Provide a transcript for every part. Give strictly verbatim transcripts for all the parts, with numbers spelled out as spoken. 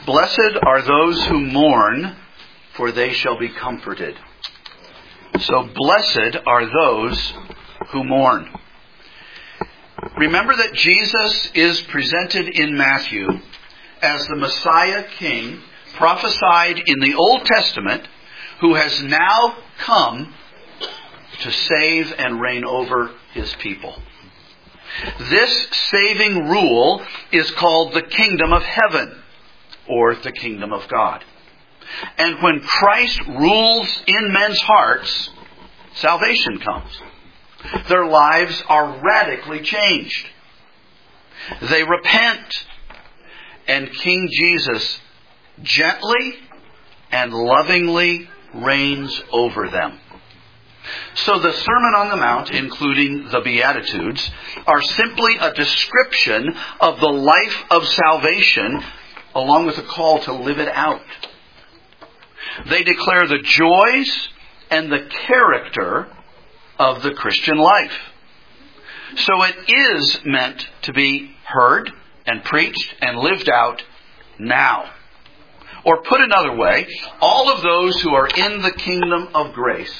Blessed are those who mourn, for they shall be comforted. So blessed are those who mourn. Remember that Jesus is presented in Matthew as the Messiah King prophesied in the Old Testament, who has now come to save and reign over His people. This saving rule is called the kingdom of heaven, or the kingdom of God. And when Christ rules in men's hearts, salvation comes. Their lives are radically changed. They repent, and King Jesus gently and lovingly reigns over them. So the Sermon on the Mount, including the Beatitudes, are simply a description of the life of salvation, along with a call to live it out. They declare the joys and the character of the Christian life. So it is meant to be heard and preached and lived out now. Or put another way, all of those who are in the kingdom of grace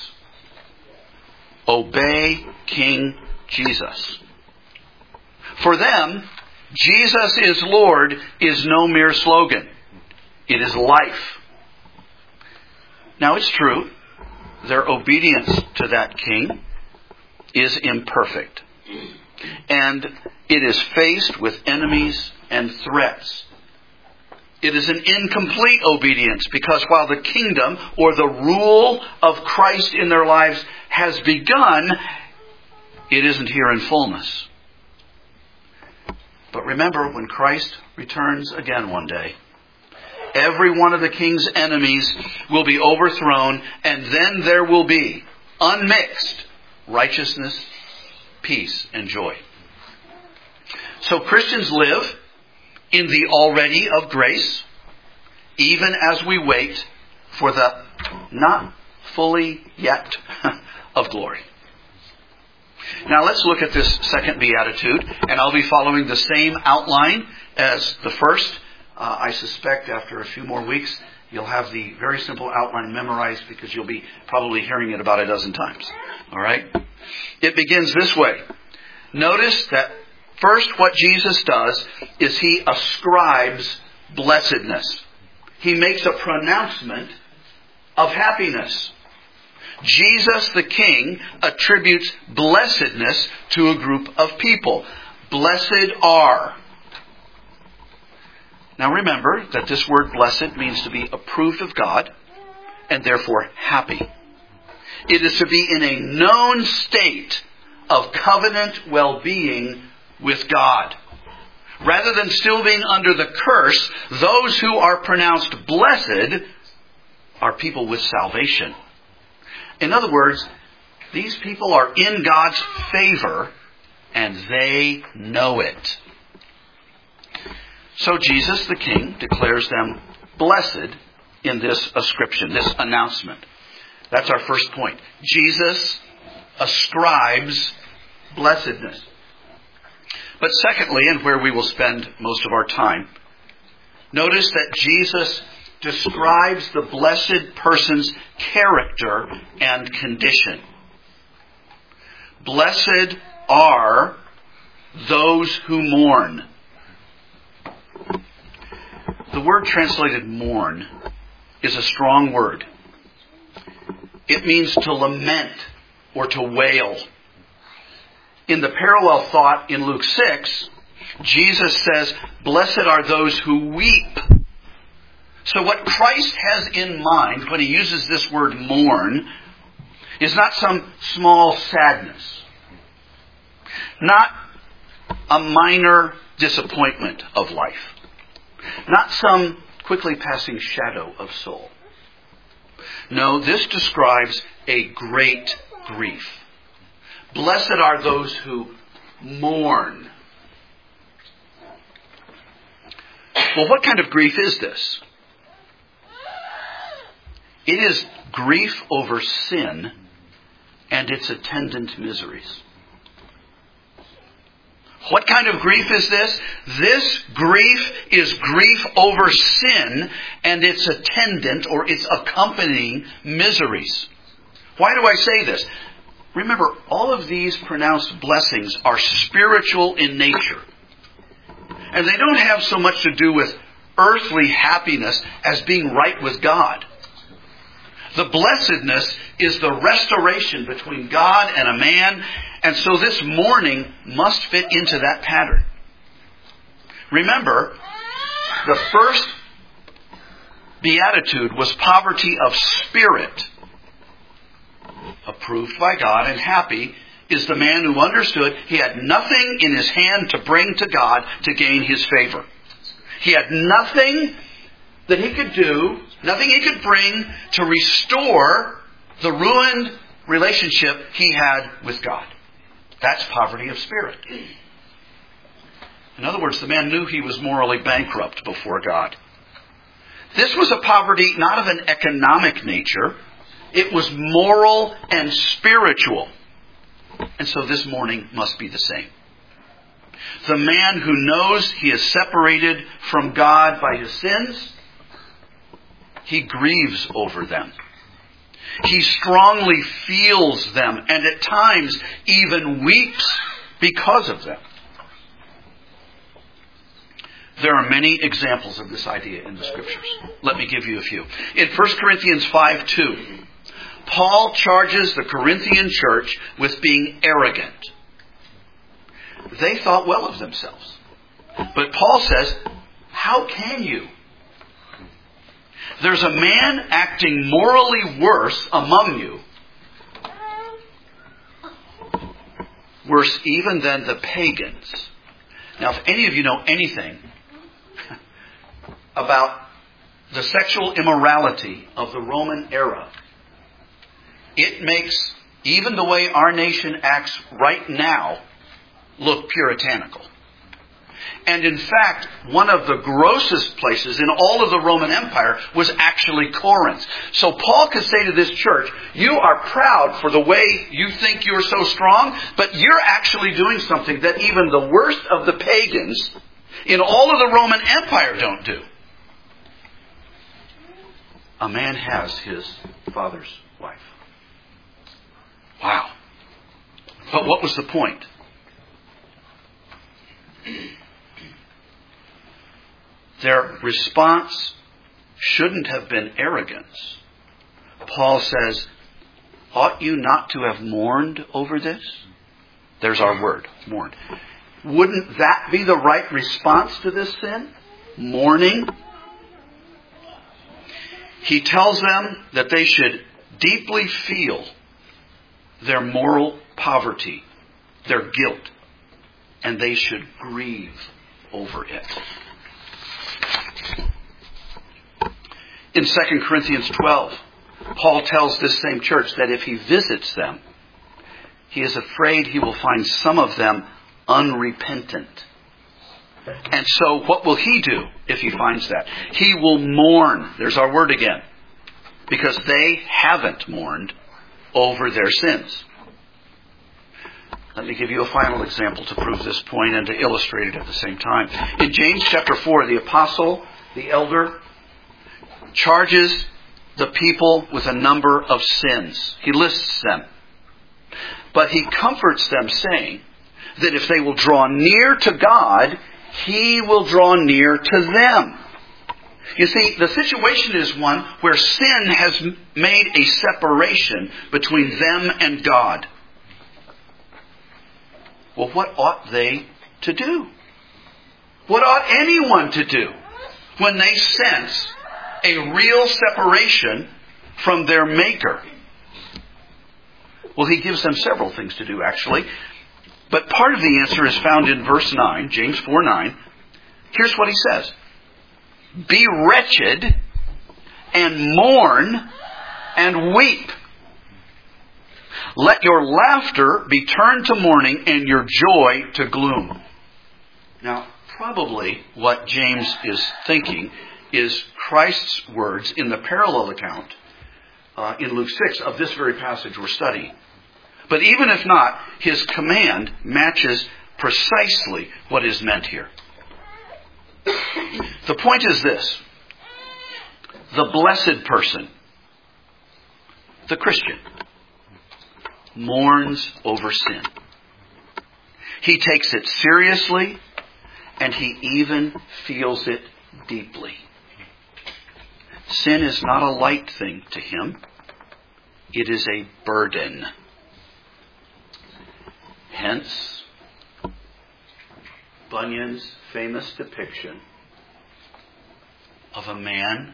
obey King Jesus. For them, Jesus is Lord is no mere slogan. It is life. Now it's true, their obedience to that King is imperfect. And it is faced with enemies and threats. It is an incomplete obedience, because while the kingdom or the rule of Christ in their lives has begun, it isn't here in fullness. But remember, when Christ returns again one day, every one of the king's enemies will be overthrown, and then there will be unmixed righteousness, peace, and joy. So Christians live in the already of grace, even as we wait for the not fully yet of glory. Now let's look at this second beatitude, and I'll be following the same outline as the first. Uh, I suspect after a few more weeks, you'll have the very simple outline memorized, because you'll be probably hearing it about a dozen times. All right? It begins this way. Notice that first what Jesus does is He ascribes blessedness. He makes a pronouncement of happiness. Jesus the King attributes blessedness to a group of people. Blessed are. Now remember that this word blessed means to be approved of God and therefore happy. It is to be in a known state of covenant well-being with God. Rather than still being under the curse, those who are pronounced blessed are people with salvation. In other words, these people are in God's favor, and they know it. So Jesus the King declares them blessed in this ascription, this announcement. That's our first point. Jesus ascribes blessedness. But secondly, and where we will spend most of our time, notice that Jesus describes the blessed person's character and condition. Blessed are those who mourn. The word translated mourn is a strong word. It means to lament or to wail. In the parallel thought in Luke six, Jesus says, blessed are those who weep. So what Christ has in mind when He uses this word mourn is not some small sadness, not a minor disappointment of life, not some quickly passing shadow of soul. No, this describes a great grief. Blessed are those who mourn. Well, what kind of grief is this? It is grief over sin and its attendant miseries. What kind of grief is this? This grief is grief over sin and its attendant or its accompanying miseries. Why do I say this? Remember, all of these pronounced blessings are spiritual in nature. And they don't have so much to do with earthly happiness as being right with God. The blessedness is the restoration between God and a man, and so this mourning must fit into that pattern. Remember, the first beatitude was poverty of spirit. Approved by God and happy is the man who understood he had nothing in his hand to bring to God to gain His favor. He had nothing that he could do, nothing he could bring to restore the ruined relationship he had with God. That's poverty of spirit. In other words, the man knew he was morally bankrupt before God. This was a poverty not of an economic nature. It was moral and spiritual. And so this mourning must be the same. The man who knows he is separated from God by his sins, he grieves over them. He strongly feels them and at times even weeps because of them. There are many examples of this idea in the Scriptures. Let me give you a few. In First Corinthians five two, Paul charges the Corinthian church with being arrogant. They thought well of themselves. But Paul says, how can you? There's a man acting morally worse among you, worse even than the pagans. Now, if any of you know anything about the sexual immorality of the Roman era, it makes even the way our nation acts right now look puritanical. And in fact, one of the grossest places in all of the Roman Empire was actually Corinth. So Paul could say to this church, you are proud for the way you think you're so strong, but you're actually doing something that even the worst of the pagans in all of the Roman Empire don't do. A man has his father's wife. Wow. But what was the point? Their response shouldn't have been arrogance. Paul says, ought you not to have mourned over this? There's our word, mourned. Wouldn't that be the right response to this sin? Mourning? He tells them that they should deeply feel their moral poverty, their guilt, and they should grieve over it. In Second Corinthians twelve, Paul tells this same church that if he visits them, he is afraid he will find some of them unrepentant. And so what will he do if he finds that? He will mourn. There's our word again. Because they haven't mourned over their sins. Let me give you a final example to prove this point and to illustrate it at the same time. In James chapter four, the apostle, the elder, charges the people with a number of sins. He lists them. But he comforts them, saying that if they will draw near to God, He will draw near to them. You see, the situation is one where sin has made a separation between them and God. Well, what ought they to do? What ought anyone to do when they sense a real separation from their Maker? Well, he gives them several things to do, actually. But part of the answer is found in verse nine, James four nine. Here's what he says. Be wretched and mourn and weep. Let your laughter be turned to mourning and your joy to gloom. Now, probably what James is thinking is Christ's words in the parallel account uh, in Luke six of this very passage we're studying. But even if not, his command matches precisely what is meant here. The point is this. The blessed person, the Christian, mourns over sin. He takes it seriously, and he even feels it deeply. Sin is not a light thing to him. It is a burden. Hence, Bunyan's famous depiction of a man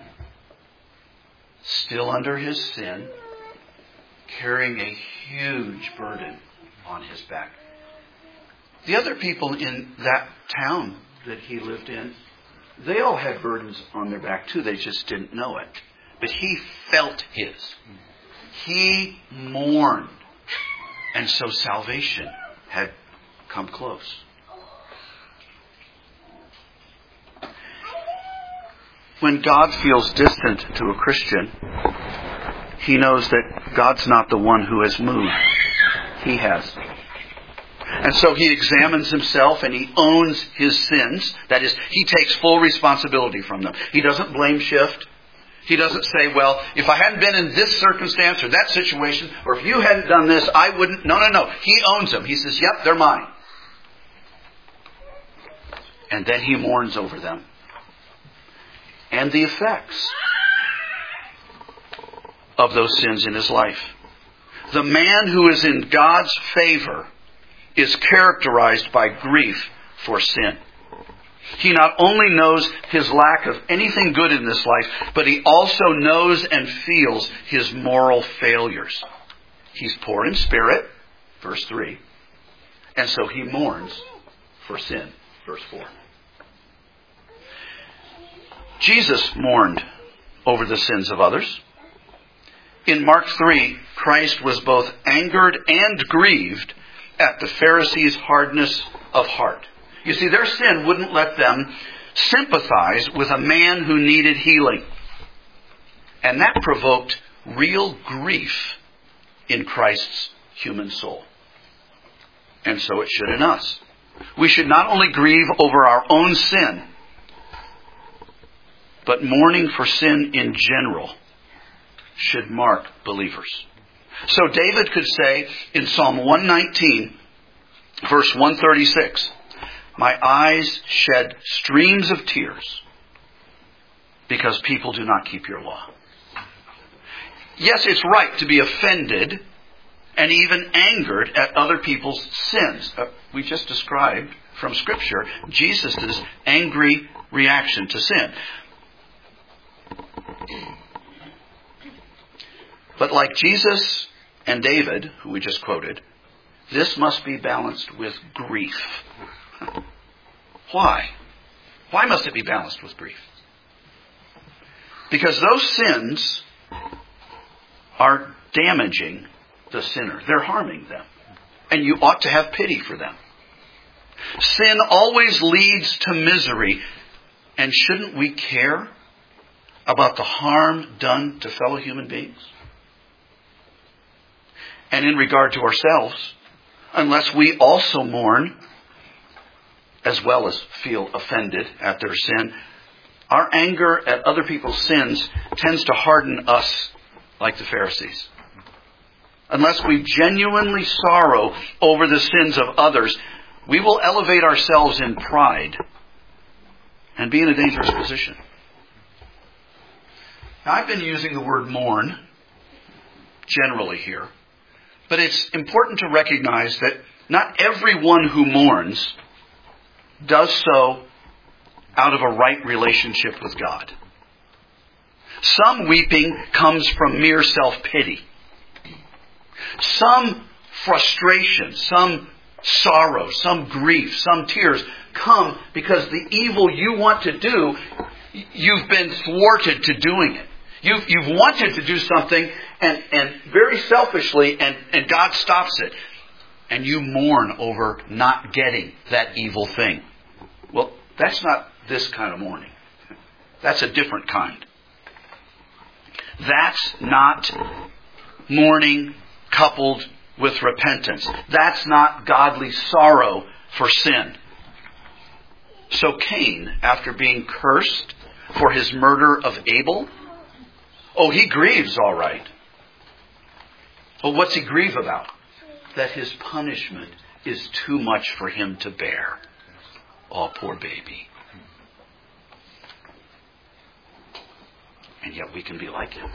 still under his sin, carrying a huge burden on his back. The other people in that town that he lived in, they all had burdens on their back too. They just didn't know it. But he felt his. He mourned. And so salvation had come close. When God feels distant to a Christian, he knows that God's not the one who has moved. He has. And so he examines himself and he owns his sins. That is, he takes full responsibility from them. He doesn't blame shift. He doesn't say, well, if I hadn't been in this circumstance or that situation, or if you hadn't done this, I wouldn't. No, no, no. He owns them. He says, yep, they're mine. And then he mourns over them. And the effects of those sins in his life. The man who is in God's favor is characterized by grief for sin. He not only knows his lack of anything good in this life, but he also knows and feels his moral failures. He's poor in spirit, verse three, and so he mourns for sin, verse four. Jesus mourned over the sins of others. In Mark three, Christ was both angered and grieved at the Pharisees' hardness of heart. You see, their sin wouldn't let them sympathize with a man who needed healing. And that provoked real grief in Christ's human soul. And so it should in us. We should not only grieve over our own sin, but mourning for sin in general should mark believers. So David could say in Psalm one nineteen, verse one thirty-six, my eyes shed streams of tears because people do not keep your law. Yes, it's right to be offended and even angered at other people's sins. Uh, we just described from Scripture Jesus' angry reaction to sin. But like Jesus and David, who we just quoted, this must be balanced with grief. Why? Why must it be balanced with grief? Because those sins are damaging the sinner. They're harming them. And you ought to have pity for them. Sin always leads to misery. And shouldn't we care about the harm done to fellow human beings? And in regard to ourselves, unless we also mourn, as well as feel offended at their sin, our anger at other people's sins tends to harden us like the Pharisees. Unless we genuinely sorrow over the sins of others, we will elevate ourselves in pride and be in a dangerous position. Now, I've been using the word mourn generally here, but it's important to recognize that not everyone who mourns does so out of a right relationship with God. Some weeping comes from mere self-pity. Some frustration, some sorrow, some grief, some tears come because the evil you want to do, you've been thwarted to doing it. You've, you've wanted to do something and, and very selfishly, and, and God stops it. And you mourn over not getting that evil thing. Well, that's not this kind of mourning. That's a different kind. That's not mourning coupled with repentance. That's not godly sorrow for sin. So Cain, after being cursed for his murder of Abel, oh, he grieves all right. But what's he grieve about? That his punishment is too much for him to bear. Oh, poor baby. And yet we can be like him.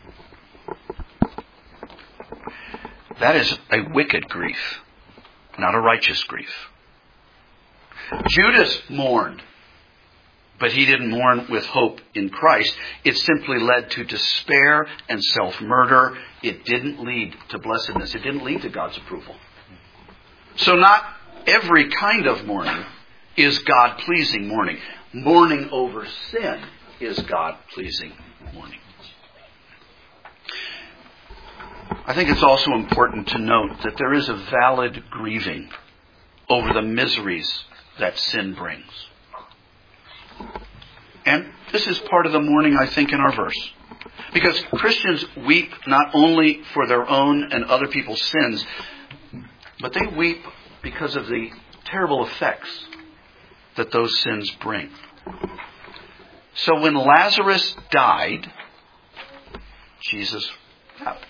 That is a wicked grief, not a righteous grief. Judas mourned, but he didn't mourn with hope in Christ. It simply led to despair and self-murder. It didn't lead to blessedness. It didn't lead to God's approval. So not every kind of mourning is God-pleasing mourning. Mourning over sin is God-pleasing mourning. I think it's also important to note that there is a valid grieving over the miseries that sin brings. And this is part of the mourning, I think, in our verse. Because Christians weep not only for their own and other people's sins, but they weep because of the terrible effects that those sins bring. So when Lazarus died, Jesus wept.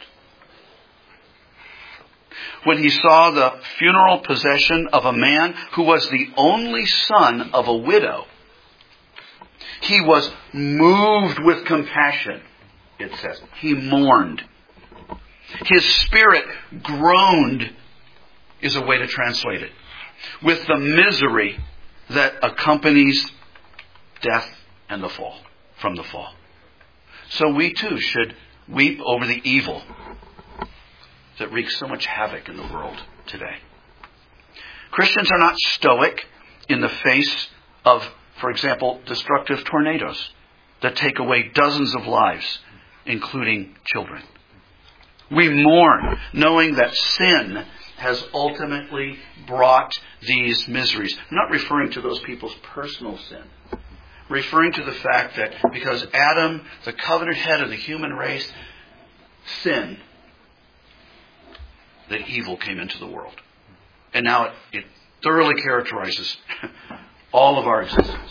When he saw the funeral procession of a man who was the only son of a widow, he was moved with compassion, it says. He mourned. His spirit groaned, is a way to translate it, with the misery that accompanies death and the fall, from the fall. So we too should weep over the evil that wreaks so much havoc in the world today. Christians are not stoic in the face of, for example, destructive tornadoes that take away dozens of lives, including children. We mourn knowing that sin has ultimately brought these miseries. I'm not referring to those people's personal sin. Referring to the fact that because Adam, the covenant head of the human race, sinned, that evil came into the world. And now it, it thoroughly characterizes all of our existence.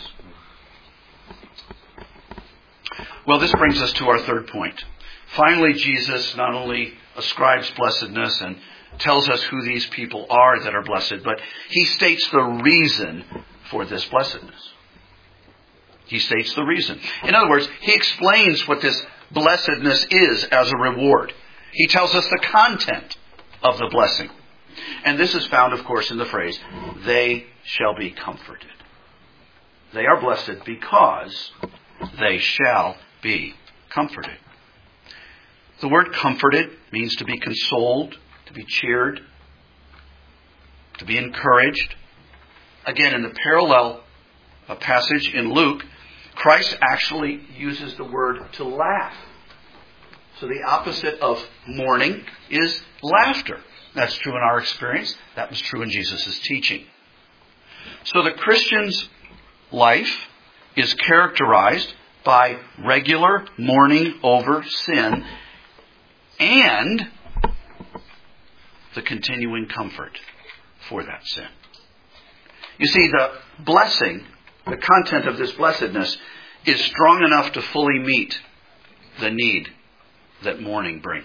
Well, this brings us to our third point. Finally, Jesus not only ascribes blessedness and tells us who these people are that are blessed, but he states the reason for this blessedness. He states the reason. In other words, he explains what this blessedness is as a reward. He tells us the content of the blessing. And this is found, of course, in the phrase, they shall be comforted. They are blessed because they shall be comforted. The word comforted means to be consoled, to be cheered, to be encouraged. Again, in the parallel uh, passage in Luke, Christ actually uses the word to laugh. So the opposite of mourning is laughter. That's true in our experience. That was true in Jesus' teaching. So the Christian's life is characterized by regular mourning over sin and the continuing comfort for that sin. You see, the blessing, the content of this blessedness, is strong enough to fully meet the need that mourning brings.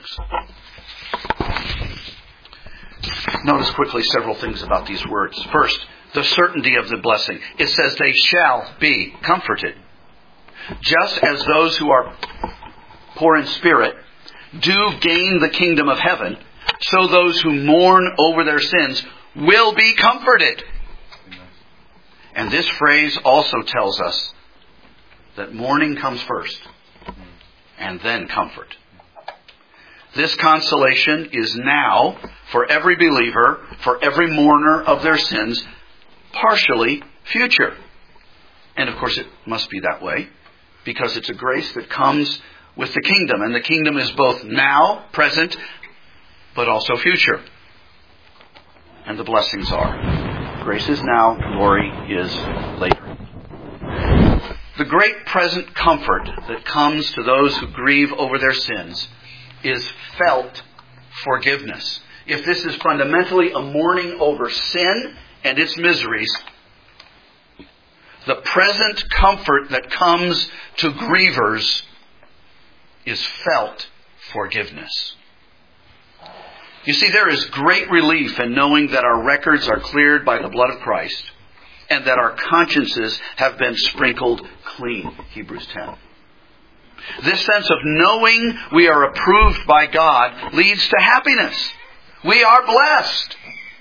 Notice quickly several things about these words. First, the certainty of the blessing. It says they shall be comforted. Just as those who are poor in spirit do gain the kingdom of heaven, so those who mourn over their sins will be comforted. And this phrase also tells us that mourning comes first and then comfort. This consolation is now, for every believer, for every mourner of their sins, partially future. And of course it must be that way, because it's a grace that comes with the kingdom. And the kingdom is both now, present, but also future. And the blessings are: grace is now, glory is later. The great present comfort that comes to those who grieve over their sins is felt forgiveness. If this is fundamentally a mourning over sin and its miseries, the present comfort that comes to grievers is felt forgiveness. You see, there is great relief in knowing that our records are cleared by the blood of Christ and that our consciences have been sprinkled clean. Hebrews ten. This sense of knowing we are approved by God leads to happiness. We are blessed.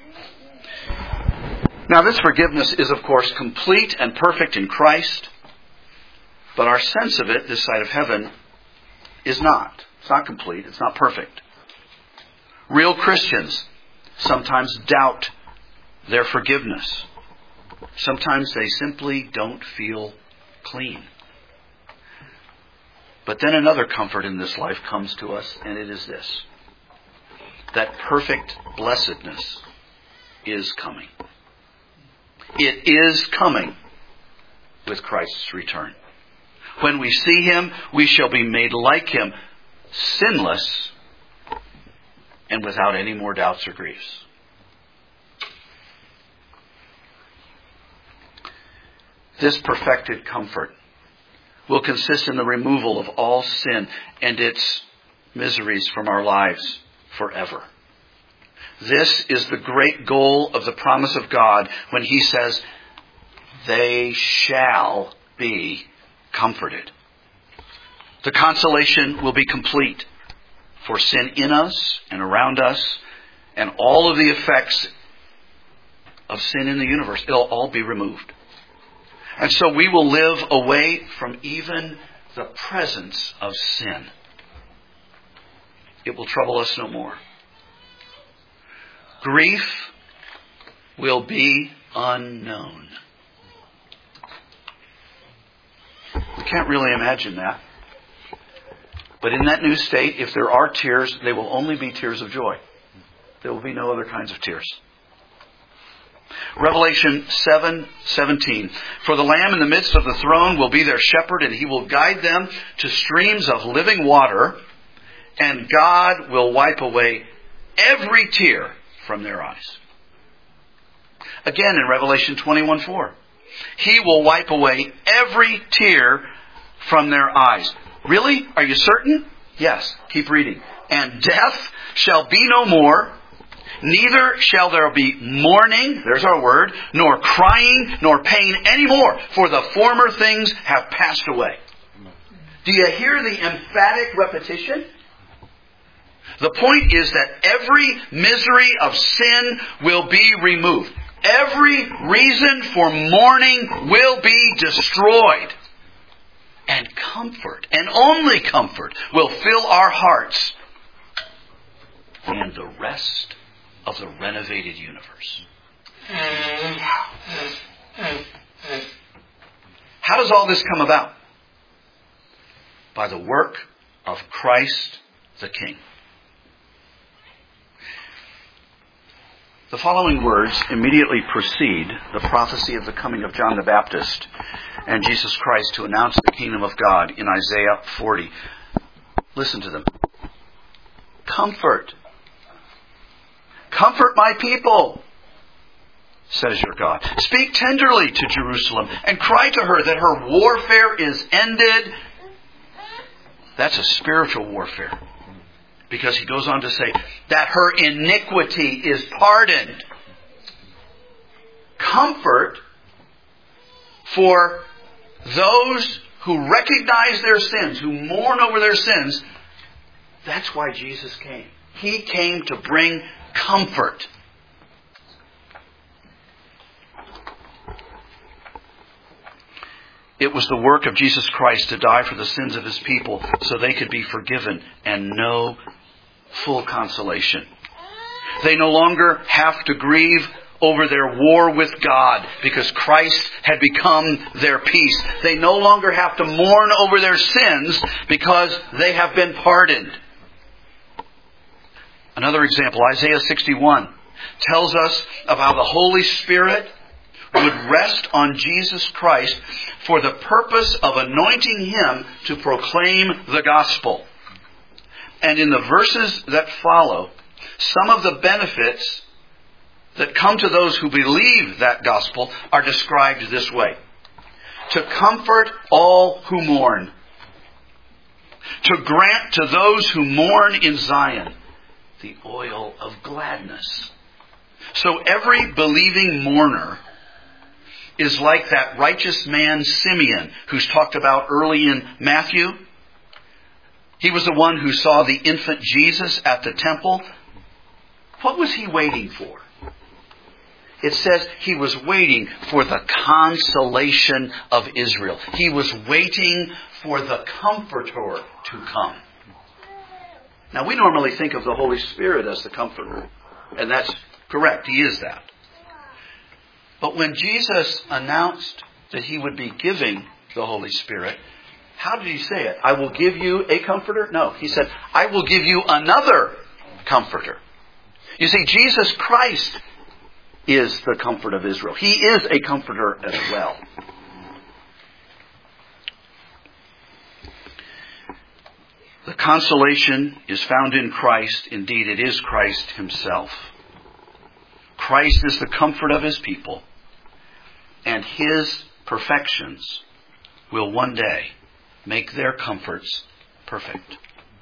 Now, this forgiveness is, of course, complete and perfect in Christ, but our sense of it this side of heaven is not. It's not complete. It's not perfect. Real Christians sometimes doubt their forgiveness. Sometimes they simply don't feel clean. But then another comfort in this life comes to us, and it is this: that perfect blessedness is coming. It is coming with Christ's return. When we see Him, we shall be made like Him, sinless and without any more doubts or griefs. This perfected comfort will consist in the removal of all sin and its miseries from our lives forever. This is the great goal of the promise of God when He says, they shall be comforted. The consolation will be complete for sin in us and around us and all of the effects of sin in the universe. It'll all be removed. And so we will live away from even the presence of sin. It will trouble us no more. Grief will be unknown. We can't really imagine that. But in that new state, if there are tears, they will only be tears of joy. There will be no other kinds of tears. Revelation seven seventeen. For the Lamb in the midst of the throne will be their shepherd, and He will guide them to streams of living water, and God will wipe away every tear from their eyes. Again in Revelation twenty-one four. He will wipe away every tear from their eyes. Really? Are you certain? Yes. Keep reading. And death shall be no more. Neither shall there be mourning, there's our word, nor crying, nor pain anymore, for the former things have passed away. Do you hear the emphatic repetition? The point is that every misery of sin will be removed. Every reason for mourning will be destroyed. And comfort, and only comfort, will fill our hearts and the rest of the renovated universe. How does all this come about? By the work of Christ the King. The following words immediately precede the prophecy of the coming of John the Baptist and Jesus Christ to announce the kingdom of God in Isaiah forty. Listen to them. Comfort. Comfort my people, says your God. Speak tenderly to Jerusalem and cry to her that her warfare is ended. That's a spiritual warfare. Because he goes on to say that her iniquity is pardoned. Comfort for those who recognize their sins, who mourn over their sins. That's why Jesus came. He came to bring comfort. It was the work of Jesus Christ to die for the sins of His people so they could be forgiven and know full consolation. They no longer have to grieve over their war with God because Christ had become their peace. They no longer have to mourn over their sins because they have been pardoned. Another example, Isaiah sixty-one, tells us of how the Holy Spirit would rest on Jesus Christ for the purpose of anointing Him to proclaim the gospel. And in the verses that follow, some of the benefits that come to those who believe that gospel are described this way. To comfort all who mourn. To grant to those who mourn in Zion the oil of gladness. So every believing mourner is like that righteous man Simeon, who's talked about early in Matthew. He was the one who saw the infant Jesus at the temple. What was he waiting for? It says he was waiting for the consolation of Israel. He was waiting for the Comforter to come. Now, we normally think of the Holy Spirit as the Comforter. And that's correct. He is that. But when Jesus announced that he would be giving the Holy Spirit, how did he say it? I will give you a Comforter? No, he said, I will give you another Comforter. You see, Jesus Christ is the comfort of Israel. He is a comforter as well. The consolation is found in Christ. Indeed, it is Christ himself. Christ is the comfort of his people, and his perfections will one day make their comforts perfect.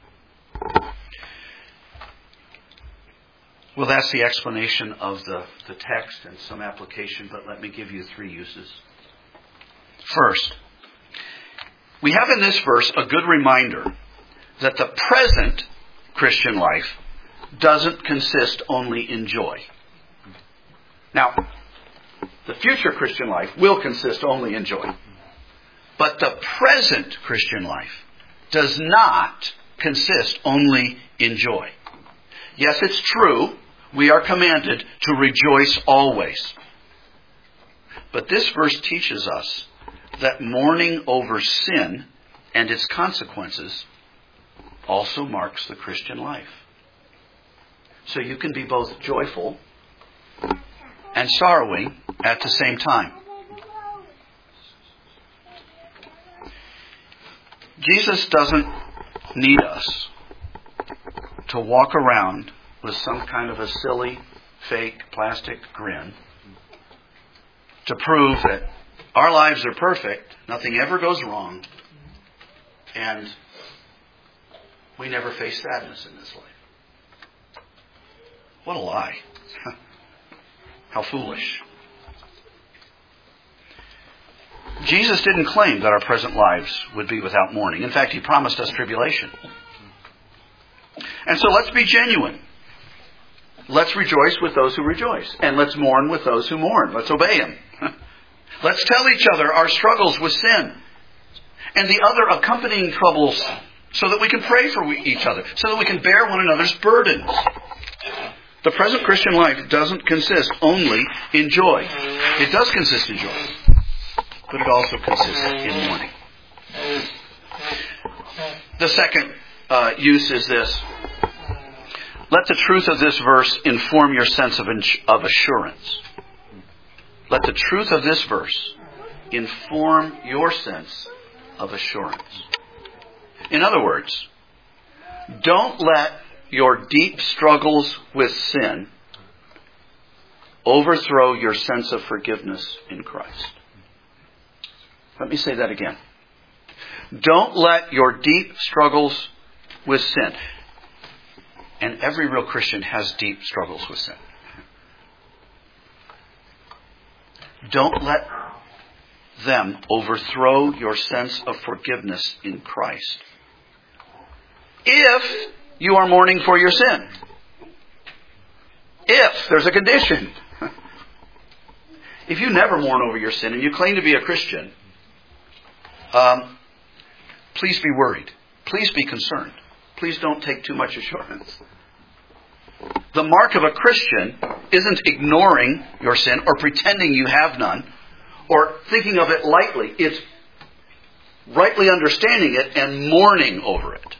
Well, that's the explanation of the, the text and some application, but let me give you three uses. First, we have in this verse a good reminder that the present Christian life doesn't consist only in joy. Now, the future Christian life will consist only in joy. But the present Christian life does not consist only in joy. Yes, it's true. We are commanded to rejoice always. But this verse teaches us that mourning over sin and its consequences also marks the Christian life. So you can be both joyful and sorrowing at the same time. Jesus doesn't need us to walk around with some kind of a silly, fake, plastic grin to prove that our lives are perfect, nothing ever goes wrong, and we never face sadness in this life. What a lie. How foolish. Jesus didn't claim that our present lives would be without mourning. In fact, he promised us tribulation. And so let's be genuine. Let's rejoice with those who rejoice. And let's mourn with those who mourn. Let's obey him. Let's tell each other our struggles with sin and the other accompanying troubles so that we can pray for each other, so that we can bear one another's burdens. The present Christian life doesn't consist only in joy. It does consist in joy, but it also consists in mourning. The second uh, use is this. Let the truth of this verse inform your sense of, ins- of assurance. Let the truth of this verse inform your sense of assurance. In other words, don't let your deep struggles with sin overthrow your sense of forgiveness in Christ. Let me say that again. Don't let your deep struggles with sin, and every real Christian has deep struggles with sin. Don't let them overthrow your sense of forgiveness in Christ. If you are mourning for your sin. If there's a condition. If you never mourn over your sin and you claim to be a Christian, um, please be worried. Please be concerned. Please don't take too much assurance. The mark of a Christian isn't ignoring your sin or pretending you have none or thinking of it lightly. It's rightly understanding it and mourning over it.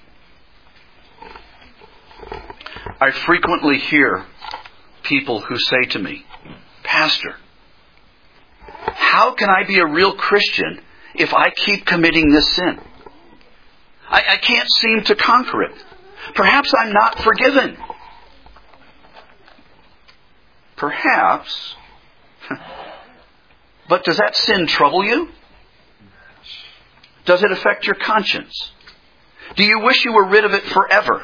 I frequently hear people who say to me, Pastor, how can I be a real Christian if I keep committing this sin? I, I can't seem to conquer it. Perhaps I'm not forgiven. Perhaps. But does that sin trouble you? Does it affect your conscience? Do you wish you were rid of it forever?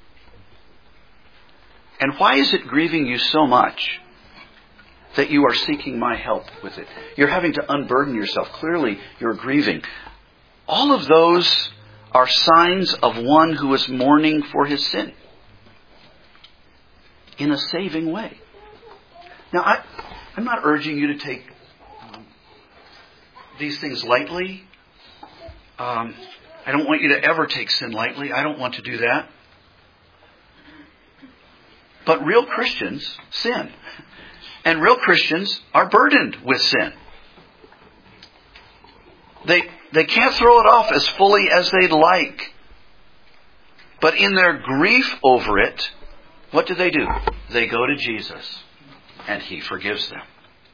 And why is it grieving you so much that you are seeking my help with it? You're having to unburden yourself. Clearly, you're grieving. All of those are signs of one who is mourning for his sin in a saving way. Now, I, I'm not urging you to take um, these things lightly. Um, I don't want you to ever take sin lightly. I don't want to do that. But real Christians sin. And real Christians are burdened with sin. They, they can't throw it off as fully as they'd like. But in their grief over it, what do they do? They go to Jesus, and He forgives them.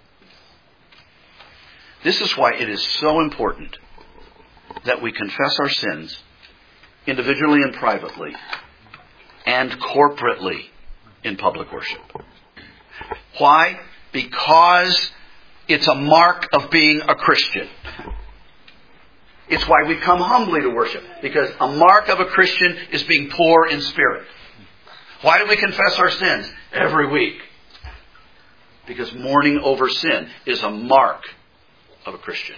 This is why it is so important that we confess our sins individually and privately, and corporately in public worship. Why? Because it's a mark of being a Christian. It's why we come humbly to worship, because a mark of a Christian is being poor in spirit. Why do we confess our sins every week? Because mourning over sin is a mark of a Christian.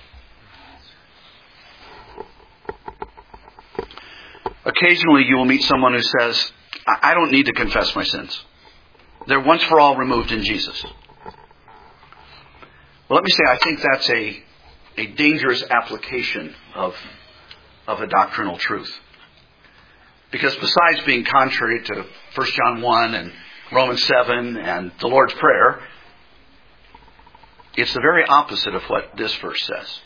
Occasionally you will meet someone who says, I don't need to confess my sins. They're once for all removed in Jesus. Well, let me say, I think that's a, a dangerous application of, of a doctrinal truth. Because besides being contrary to First John one and Romans seven and the Lord's Prayer, it's the very opposite of what this verse says.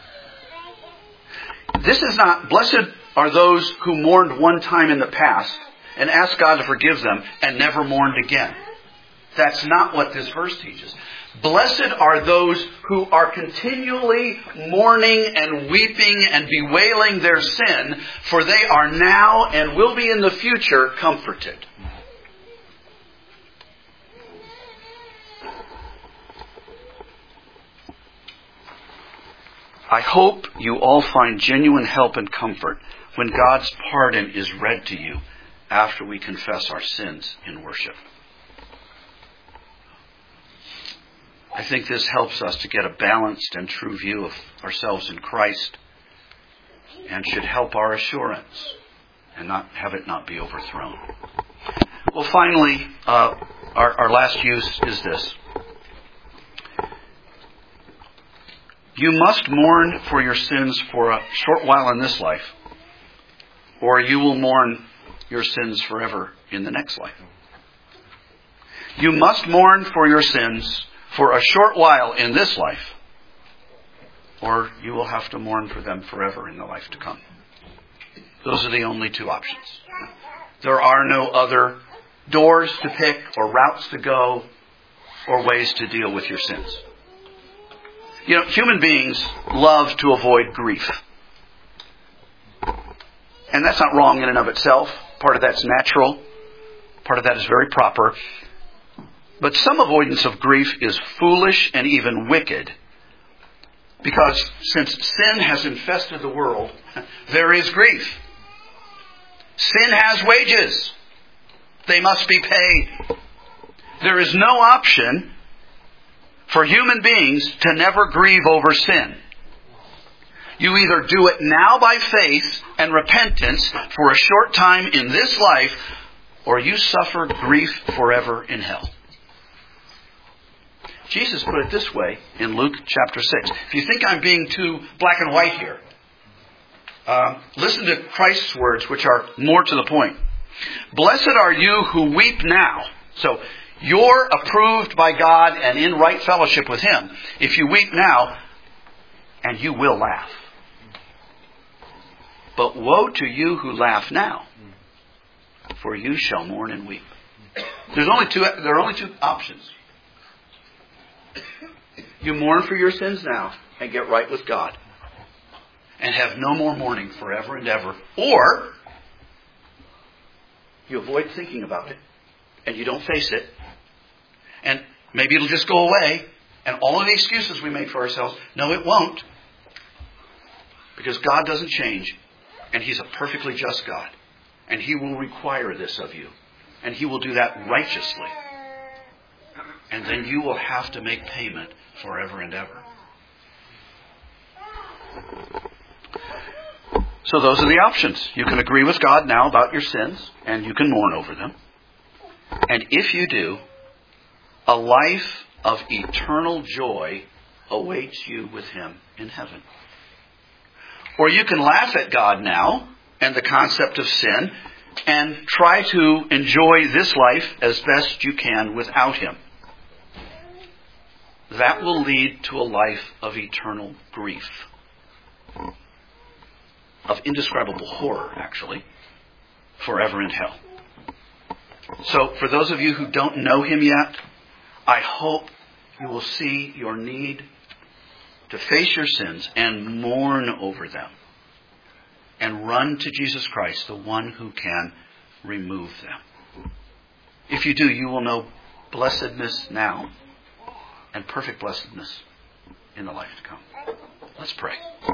This is not, blessed are those who mourned one time in the past and asked God to forgive them and never mourned again. That's not what this verse teaches. Blessed are those who are continually mourning and weeping and bewailing their sin, for they are now and will be in the future comforted. I hope you all find genuine help and comfort when God's pardon is read to you after we confess our sins in worship. I think this helps us to get a balanced and true view of ourselves in Christ, and should help our assurance and not have it not be overthrown. Well, finally, uh, our, our last use is this. You must mourn for your sins for a short while in this life, or you will mourn your sins forever in the next life. You must mourn for your sins for a short while in this life, or you will have to mourn for them forever in the life to come. Those are the only two options. There are no other doors to pick, or routes to go, or ways to deal with your sins. You know, human beings love to avoid grief. And that's not wrong in and of itself. Part of that's natural. Part of that is very proper. But some avoidance of grief is foolish and even wicked. Because since sin has infested the world, there is grief. Sin has wages. They must be paid. There is no option for human beings to never grieve over sin. You either do it now by faith and repentance for a short time in this life, or you suffer grief forever in hell. Jesus put it this way in Luke chapter six. If you think I'm being too black and white here, uh, listen to Christ's words, which are more to the point. Blessed are you who weep now. So, you're approved by God and in right fellowship with Him if you weep now, and you will laugh. But woe to you who laugh now, for you shall mourn and weep. There's only two, there are only two options. You mourn for your sins now and get right with God and have no more mourning forever and ever. Or you avoid thinking about it and you don't face it. And Maybe it'll just go away. And all of the excuses we make for ourselves, no, it won't. Because God doesn't change. And He's a perfectly just God. And He will require this of you. And He will do that righteously. And then you will have to make payment forever and ever. So those are the options. You can agree with God now about your sins, and you can mourn over them. And if you do, a life of eternal joy awaits you with Him in heaven. Or you can laugh at God now and the concept of sin and try to enjoy this life as best you can without Him. That will lead to a life of eternal grief. Of indescribable horror, actually. Forever in hell. So, for those of you who don't know Him yet, I hope you will see your need to face your sins and mourn over them. And run to Jesus Christ, the one who can remove them. If you do, you will know blessedness now and perfect blessedness in the life to come. Let's pray.